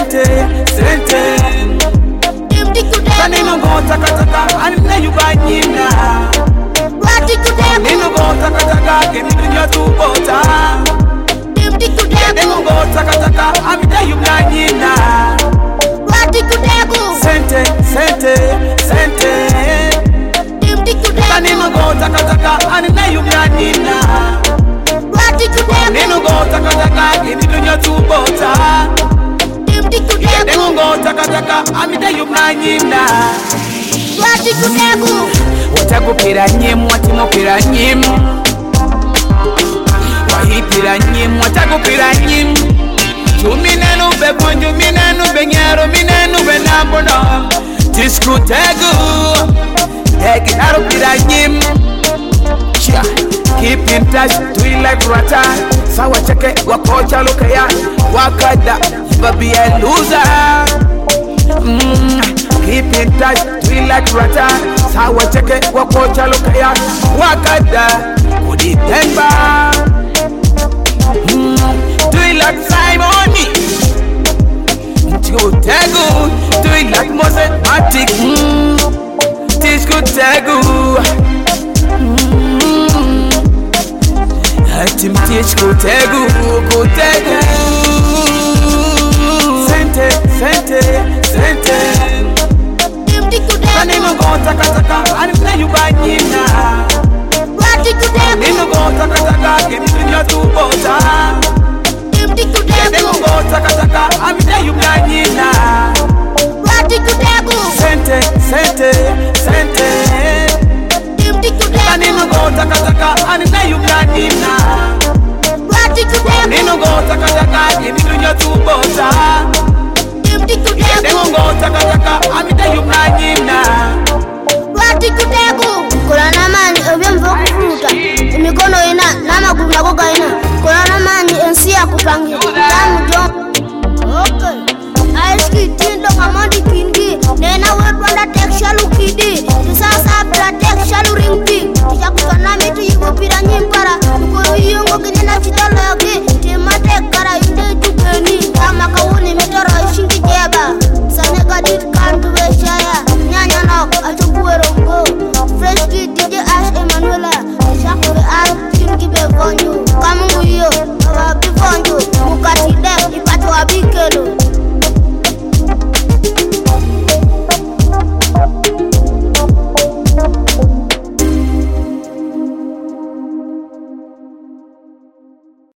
sente Kanino go taka anina yubanyina Kanino go taka kemidunya tubota Kanino go taka amida yubanyina Sente Kanino go taka anina yubanyina Kanino go taka kemidunya tubota Dengo taka amida yumnanyina Wati kutegu Watakupira nyimu watimupira nyimu Wahipira nyimu watakupira nyimu Juminenu bekunju minenu benyero minenu benambono Tiskutegu Egi narupira nyimu Chia Keep in touch, do it like rata Sawa cheke, wakocha lukaya Wakada, never be a loser Keep in touch, do it like rata Sawa cheke, wakocha lukaya Wakada, kudi temba Do it like Simoni Tiskutegu, do it like Moses Matic Tiskutegu Atim teach kutegu Sente Kanino go taka anina yubanyina Kanino go taka kemidunya tubota Kanino go taka amida yubanyina Sente Kanino go taka anina yubanyina Kanino go taka kemidunya tubota Kanino go taka amida yubanyina Kolana mani obyemva okufuuta emikono ina n'amagulu nago galina kolana mani ensi yakupangira tamujo okay Ice Kid Tindo Kamandi Kindi Nena Wetwanda Texture Lukidi